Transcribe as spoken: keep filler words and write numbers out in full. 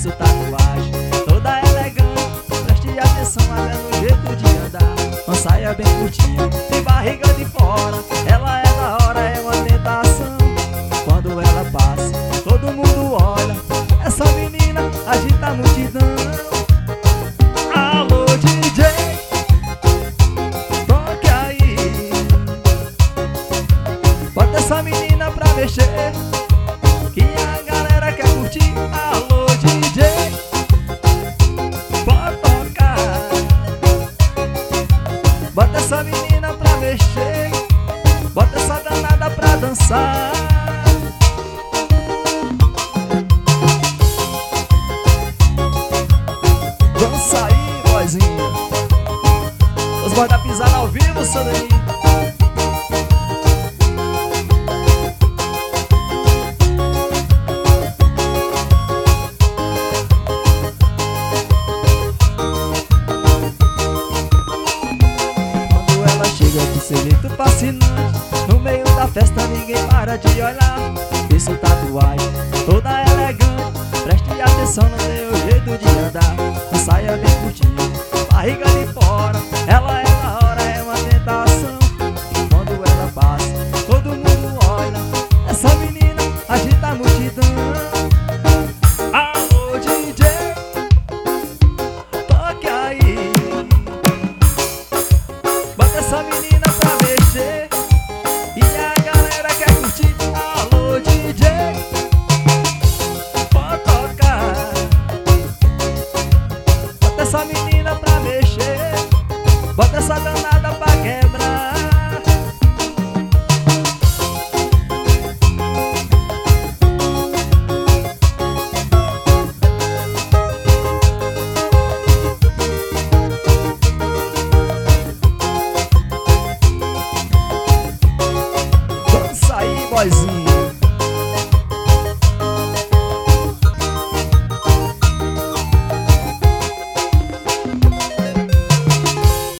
Isso tatuagem, toda elegante. Preste atenção até no jeito de andar. Uma saia bem curtinha e barriga de fora. Ela é da hora, é uma tentação. Quando ela passa, todo mundo olha. Essa menina agita a multidão. Alô, D J, toque aí. Bota essa menina pra mexer, que a galera quer curtir. Alô, D J, pode tocar. Bota essa menina pra mexer, bota essa danada pra dançar. Dança aí, boizinha. Os boys da pisada ao vivo, Sandrinho. Quando ela chega de seu jeito fascinante, no meio da festa ninguém para de olhar. Isso tatuagem, toda elegante. Preste atenção no seu jeito de andar. Uma saia bem curtinha, barriga de fora. Ela é da hora, é uma tentação. Quando ela passa, todo mundo olha. Essa menina agita a multidão. Alô, D J, toque aí. Bota essa menina pra mexer, e a galera quer curtir. Alô, D J, essa menina pra mexer, bota essa danada pra quebrar. Dança aí, boizinho.